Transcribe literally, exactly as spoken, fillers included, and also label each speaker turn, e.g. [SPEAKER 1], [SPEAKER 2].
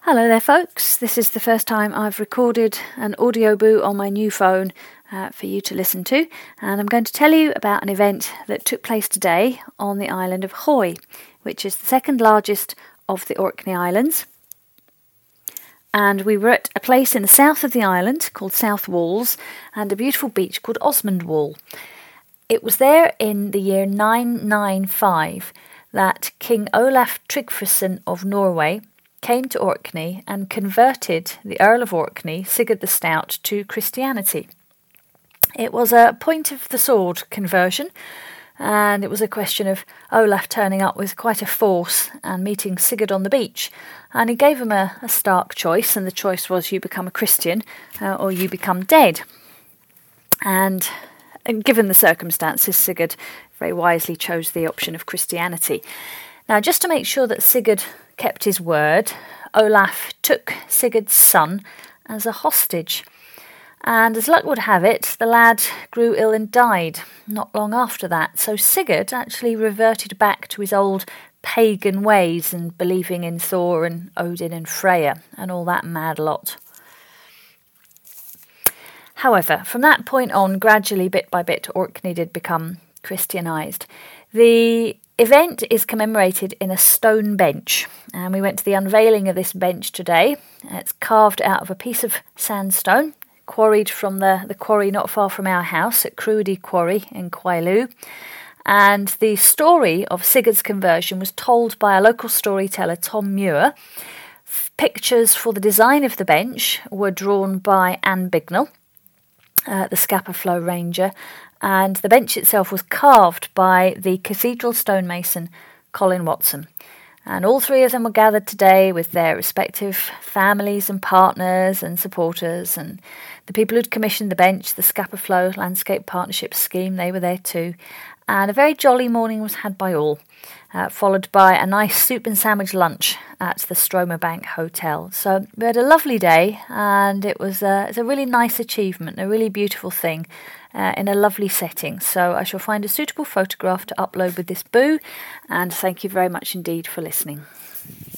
[SPEAKER 1] Hello there folks, this is the first time I've recorded an audio boo on my new phone uh, for you to listen to, and I'm going to tell you about an event that took place today on the island of Hoi, which is the second largest of the Orkney Islands. And we were at a place in the south of the island called South Walls and a beautiful beach called Osmond Wall. It was there in the year nine ninety-five that King Olaf Tryggvason of Norway came to Orkney and converted the Earl of Orkney, Sigurd the Stout, to Christianity. It was a point of the sword conversion, and it was a question of Olaf turning up with quite a force and meeting Sigurd on the beach. And he gave him a, a stark choice, and the choice was you become a Christian uh, or you become dead. And, and given the circumstances, Sigurd very wisely chose the option of Christianity. Now, just to make sure that Sigurd kept his word, Olaf took Sigurd's son as a hostage. And as luck would have it, the lad grew ill and died not long after that. So Sigurd actually reverted back to his old pagan ways and believing in Thor and Odin and Freya and all that mad lot. However, from that point on, gradually, bit by bit, Orkney did become Christianised. The event is commemorated in a stone bench, and we went to the unveiling of this bench today. It's carved out of a piece of sandstone, quarried from the, the quarry not far from our house at Crudy Quarry in Quailu. And the story of Sigurd's conversion was told by a local storyteller, Tom Muir. Pictures for the design of the bench were drawn by Anne Bignell, uh, the Scapa Flow Ranger, and the bench itself was carved by the cathedral stonemason Colin Watson. And all three of them were gathered today with their respective families and partners and supporters, and the people who'd commissioned the bench, the Scapa Flow Landscape Partnership Scheme, they were there too. And a very jolly morning was had by all, uh, followed by a nice soup and sandwich lunch at the Stroma Bank Hotel. So we had a lovely day, and it was a, it's a really nice achievement, a really beautiful thing uh, in a lovely setting. So I shall find a suitable photograph to upload with this boo, and thank you very much indeed for listening.